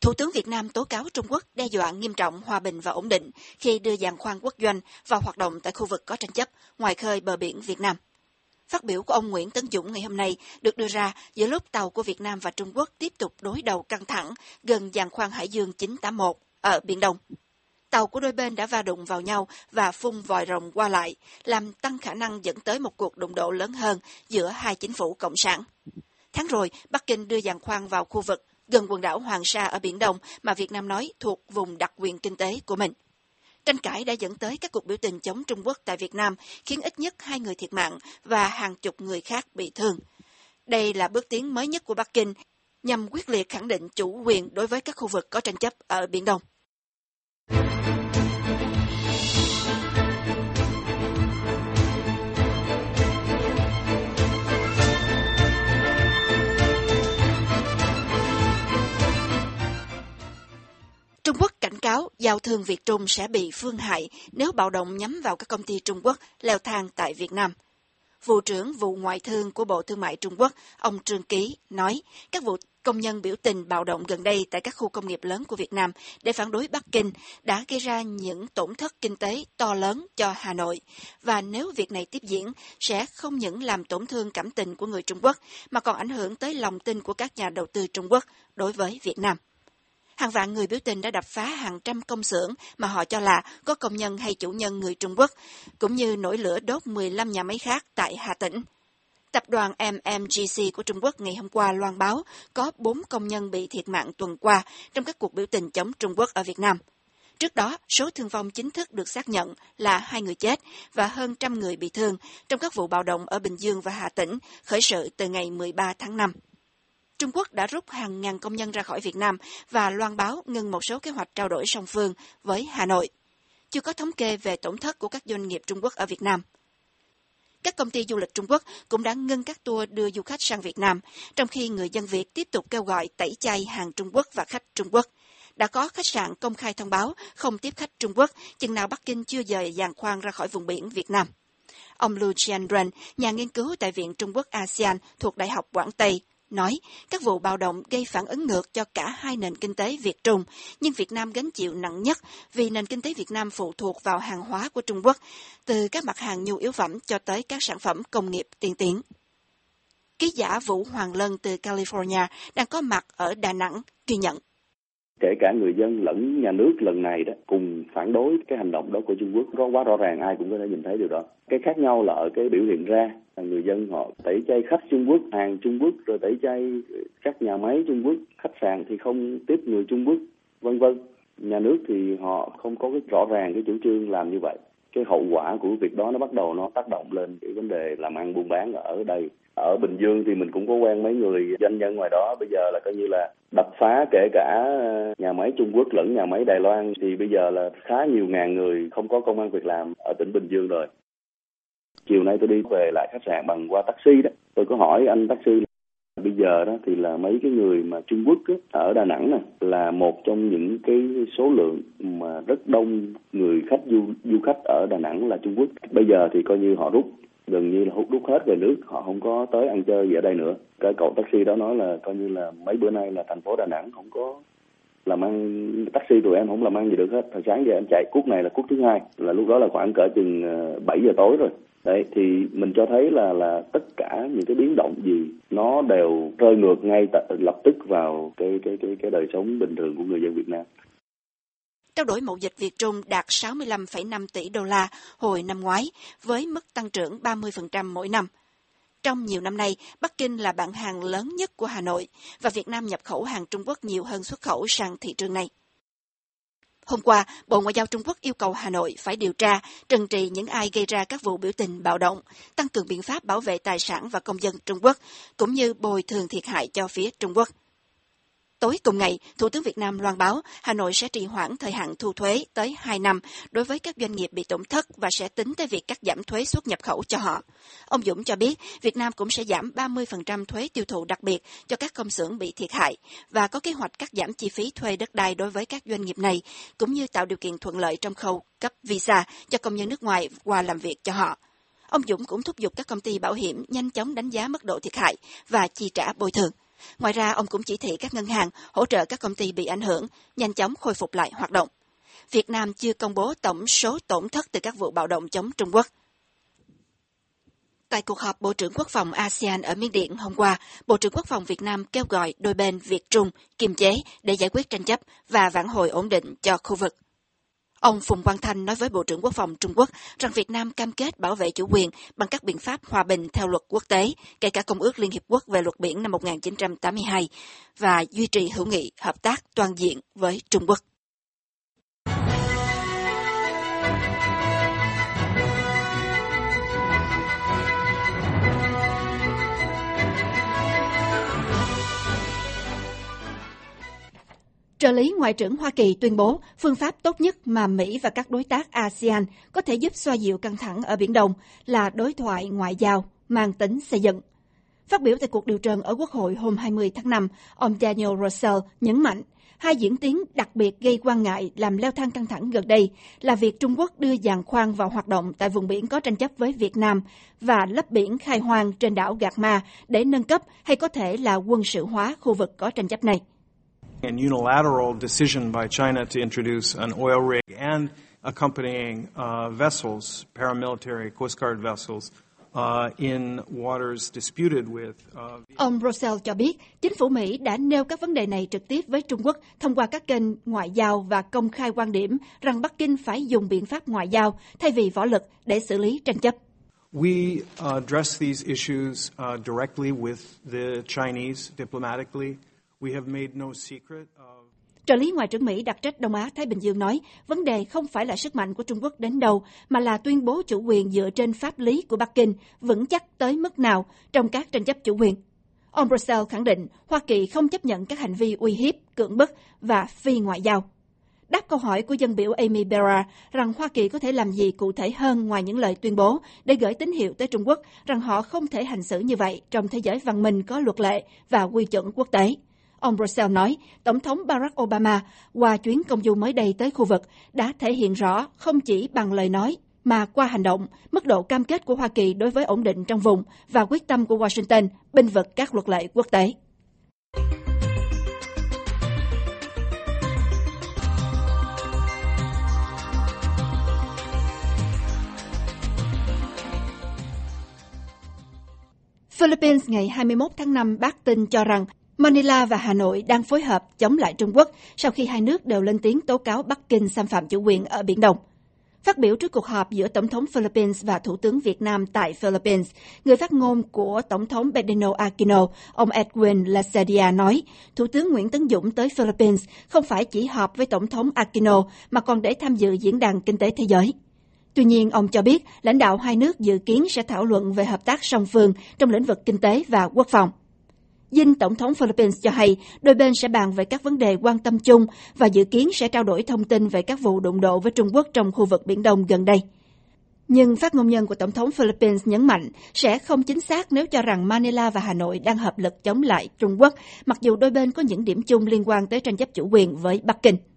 Thủ tướng Việt Nam tố cáo Trung Quốc đe dọa nghiêm trọng hòa bình và ổn định khi đưa giàn khoan quốc doanh vào hoạt động tại khu vực có tranh chấp ngoài khơi bờ biển Việt Nam. Phát biểu của ông Nguyễn Tấn Dũng ngày hôm nay được đưa ra giữa lúc tàu của Việt Nam và Trung Quốc tiếp tục đối đầu căng thẳng gần giàn khoan Hải Dương 981 ở Biển Đông. Tàu của đôi bên đã va đụng vào nhau và phun vòi rồng qua lại, làm tăng khả năng dẫn tới một cuộc đụng độ lớn hơn giữa hai chính phủ cộng sản. Tháng rồi, Bắc Kinh đưa giàn khoan vào khu vực gần quần đảo Hoàng Sa ở Biển Đông mà Việt Nam nói thuộc vùng đặc quyền kinh tế của mình. Tranh cãi đã dẫn tới các cuộc biểu tình chống Trung Quốc tại Việt Nam, khiến ít nhất 2 người thiệt mạng và hàng chục người khác bị thương. Đây là bước tiến mới nhất của Bắc Kinh nhằm quyết liệt khẳng định chủ quyền đối với các khu vực có tranh chấp ở Biển Đông. Trung Quốc cảnh cáo giao thương Việt Trung sẽ bị phương hại nếu bạo động nhắm vào các công ty Trung Quốc leo thang tại Việt Nam. Vụ trưởng Vụ Ngoại thương của Bộ Thương mại Trung Quốc, ông Trương Ký, nói các vụ công nhân biểu tình bạo động gần đây tại các khu công nghiệp lớn của Việt Nam để phản đối Bắc Kinh đã gây ra những tổn thất kinh tế to lớn cho Hà Nội. Và nếu việc này tiếp diễn, sẽ không những làm tổn thương cảm tình của người Trung Quốc, mà còn ảnh hưởng tới lòng tin của các nhà đầu tư Trung Quốc đối với Việt Nam. Hàng vạn người biểu tình đã đập phá hàng trăm công xưởng mà họ cho là có công nhân hay chủ nhân người Trung Quốc, cũng như nổi lửa đốt 15 nhà máy khác tại Hà Tĩnh. Tập đoàn MMGC của Trung Quốc ngày hôm qua loan báo có 4 công nhân bị thiệt mạng tuần qua trong các cuộc biểu tình chống Trung Quốc ở Việt Nam. Trước đó, số thương vong chính thức được xác nhận là 2 người chết và hơn 100 người bị thương trong các vụ bạo động ở Bình Dương và Hà Tĩnh khởi sự từ ngày 13 tháng 5. Trung Quốc đã rút hàng ngàn công nhân ra khỏi Việt Nam và loan báo ngừng một số kế hoạch trao đổi song phương với Hà Nội. Chưa có thống kê về tổn thất của các doanh nghiệp Trung Quốc ở Việt Nam. Các công ty du lịch Trung Quốc cũng đã ngưng các tour đưa du khách sang Việt Nam, trong khi người dân Việt tiếp tục kêu gọi tẩy chay hàng Trung Quốc và khách Trung Quốc. Đã có khách sạn công khai thông báo không tiếp khách Trung Quốc, chừng nào Bắc Kinh chưa dời giàn khoan ra khỏi vùng biển Việt Nam. Ông Lu Jianren, nhà nghiên cứu tại Viện Trung Quốc ASEAN thuộc Đại học Quảng Tây, nói các vụ bạo động gây phản ứng ngược cho cả hai nền kinh tế Việt-Trung, nhưng Việt Nam gánh chịu nặng nhất vì nền kinh tế Việt Nam phụ thuộc vào hàng hóa của Trung Quốc, từ các mặt hàng nhu yếu phẩm cho tới các sản phẩm công nghiệp tiên tiến. Ký giả Vũ Hoàng Lân từ California đang có mặt ở Đà Nẵng ghi nhận. Kể cả người dân lẫn nhà nước lần này đó cùng phản đối cái hành động đó của Trung Quốc, có quá rõ ràng, ai cũng có thể nhìn thấy điều đó. Cái khác nhau là ở cái biểu hiện ra là người dân họ tẩy chay khách Trung Quốc, hàng Trung Quốc, rồi tẩy chay các nhà máy Trung Quốc, khách sạn thì không tiếp người Trung Quốc, vân vân. Nhà nước thì họ không có cái rõ ràng cái chủ trương làm như vậy. Cái hậu quả của việc đó nó bắt đầu nó tác động lên cái vấn đề làm ăn buôn bán ở đây. Ở Bình Dương thì mình cũng có quen mấy người doanh nhân ngoài đó, bây giờ là coi như là đập phá kể cả nhà máy Trung Quốc lẫn nhà máy Đài Loan, thì bây giờ là khá nhiều ngàn người không có công ăn việc làm ở tỉnh Bình Dương rồi. Chiều nay tôi đi về lại khách sạn bằng qua taxi đó, tôi có hỏi anh taxi là bây giờ đó thì là mấy cái người mà Trung Quốc á, ở Đà Nẵng này là một trong những cái số lượng mà rất đông người khách du khách ở Đà Nẵng là Trung Quốc. Bây giờ thì coi như họ gần như là rút hết về nước, họ không có tới ăn chơi gì ở đây nữa. Cái cậu taxi đó nói là coi như là mấy bữa nay là thành phố Đà Nẵng không có làm ăn, taxi tụi em không làm ăn gì được hết. Hồi sáng giờ em chạy cuốc này là cuốc thứ hai, là lúc đó là khoảng cỡ chừng 7 giờ tối rồi. Đấy thì mình cho thấy là tất cả những cái biến động gì nó đều rơi ngược ngay lập tức vào cái đời sống bình thường của người dân Việt Nam. Trao đổi mậu dịch Việt-Trung đạt 65,5 tỷ đô la hồi năm ngoái, với mức tăng trưởng 30% mỗi năm. Trong nhiều năm nay, Bắc Kinh là bạn hàng lớn nhất của Hà Nội, và Việt Nam nhập khẩu hàng Trung Quốc nhiều hơn xuất khẩu sang thị trường này. Hôm qua, Bộ Ngoại giao Trung Quốc yêu cầu Hà Nội phải điều tra, trừng trị những ai gây ra các vụ biểu tình bạo động, tăng cường biện pháp bảo vệ tài sản và công dân Trung Quốc, cũng như bồi thường thiệt hại cho phía Trung Quốc. Tối cùng ngày, Thủ tướng Việt Nam loan báo Hà Nội sẽ trì hoãn thời hạn thu thuế tới 2 năm đối với các doanh nghiệp bị tổn thất và sẽ tính tới việc cắt giảm thuế xuất nhập khẩu cho họ. Ông Dũng cho biết Việt Nam cũng sẽ giảm 30% thuế tiêu thụ đặc biệt cho các công xưởng bị thiệt hại và có kế hoạch cắt giảm chi phí thuê đất đai đối với các doanh nghiệp này, cũng như tạo điều kiện thuận lợi trong khâu cấp visa cho công nhân nước ngoài qua làm việc cho họ. Ông Dũng cũng thúc giục các công ty bảo hiểm nhanh chóng đánh giá mức độ thiệt hại và chi trả bồi thường. Ngoài ra, ông cũng chỉ thị các ngân hàng hỗ trợ các công ty bị ảnh hưởng nhanh chóng khôi phục lại hoạt động. Việt Nam chưa công bố tổng số tổn thất từ các vụ bạo động chống Trung Quốc. Tại cuộc họp Bộ trưởng Quốc phòng ASEAN ở Miến Điện hôm qua, Bộ trưởng Quốc phòng Việt Nam kêu gọi đôi bên Việt-Trung kiềm chế để giải quyết tranh chấp và vãn hồi ổn định cho khu vực. Ông Phùng Quang Thanh nói với Bộ trưởng Quốc phòng Trung Quốc rằng Việt Nam cam kết bảo vệ chủ quyền bằng các biện pháp hòa bình theo luật quốc tế, kể cả Công ước Liên Hiệp Quốc về luật biển năm 1982, và duy trì hữu nghị hợp tác toàn diện với Trung Quốc. Trợ lý Ngoại trưởng Hoa Kỳ tuyên bố phương pháp tốt nhất mà Mỹ và các đối tác ASEAN có thể giúp xoa dịu căng thẳng ở Biển Đông là đối thoại ngoại giao mang tính xây dựng. Phát biểu tại cuộc điều trần ở Quốc hội hôm 20 tháng 5, ông Daniel Russell nhấn mạnh hai diễn tiến đặc biệt gây quan ngại làm leo thang căng thẳng gần đây là việc Trung Quốc đưa giàn khoan vào hoạt động tại vùng biển có tranh chấp với Việt Nam và lấp biển khai hoang trên đảo Gạc Ma để nâng cấp hay có thể là quân sự hóa khu vực có tranh chấp này. An unilateral decision by China to introduce an oil rig and accompanying vessels, paramilitary Coast Guard vessels, in waters disputed with. Ông Russell cho biết chính phủ Mỹ đã nêu các vấn đề này trực tiếp với Trung Quốc thông qua các kênh ngoại giao và công khai quan điểm rằng Bắc Kinh phải dùng biện pháp ngoại giao thay vì võ lực để xử lý tranh chấp. We address these issues directly with the Chinese diplomatically. We have made no secret of... Trợ lý Ngoại trưởng Mỹ đặc trách Đông Á Thái Bình Dương nói, vấn đề không phải là sức mạnh của Trung Quốc đến đâu, mà là tuyên bố chủ quyền dựa trên pháp lý của Bắc Kinh vững chắc tới mức nào trong các tranh chấp chủ quyền. Ông Russell khẳng định Hoa Kỳ không chấp nhận các hành vi uy hiếp, cưỡng bức và phi ngoại giao. Đáp câu hỏi của dân biểu Amy Barra rằng Hoa Kỳ có thể làm gì cụ thể hơn ngoài những lời tuyên bố để gửi tín hiệu tới Trung Quốc rằng họ không thể hành xử như vậy trong thế giới văn minh có luật lệ và quy chuẩn quốc tế. Ông Russell nói, Tổng thống Barack Obama qua chuyến công du mới đây tới khu vực đã thể hiện rõ không chỉ bằng lời nói mà qua hành động mức độ cam kết của Hoa Kỳ đối với ổn định trong vùng và quyết tâm của Washington bênh vực các luật lệ quốc tế. Philippines ngày 21 tháng 5 bác tin cho rằng Manila và Hà Nội đang phối hợp chống lại Trung Quốc sau khi hai nước đều lên tiếng tố cáo Bắc Kinh xâm phạm chủ quyền ở Biển Đông. Phát biểu trước cuộc họp giữa Tổng thống Philippines và Thủ tướng Việt Nam tại Philippines, người phát ngôn của Tổng thống Bernardino Aquino, ông Edwin Lacedia nói, Thủ tướng Nguyễn Tấn Dũng tới Philippines không phải chỉ họp với Tổng thống Aquino mà còn để tham dự Diễn đàn Kinh tế Thế giới. Tuy nhiên, ông cho biết lãnh đạo hai nước dự kiến sẽ thảo luận về hợp tác song phương trong lĩnh vực kinh tế và quốc phòng. Dinh Tổng thống Philippines cho hay đôi bên sẽ bàn về các vấn đề quan tâm chung và dự kiến sẽ trao đổi thông tin về các vụ đụng độ với Trung Quốc trong khu vực Biển Đông gần đây. Nhưng phát ngôn nhân của Tổng thống Philippines nhấn mạnh sẽ không chính xác nếu cho rằng Manila và Hà Nội đang hợp lực chống lại Trung Quốc, mặc dù đôi bên có những điểm chung liên quan tới tranh chấp chủ quyền với Bắc Kinh.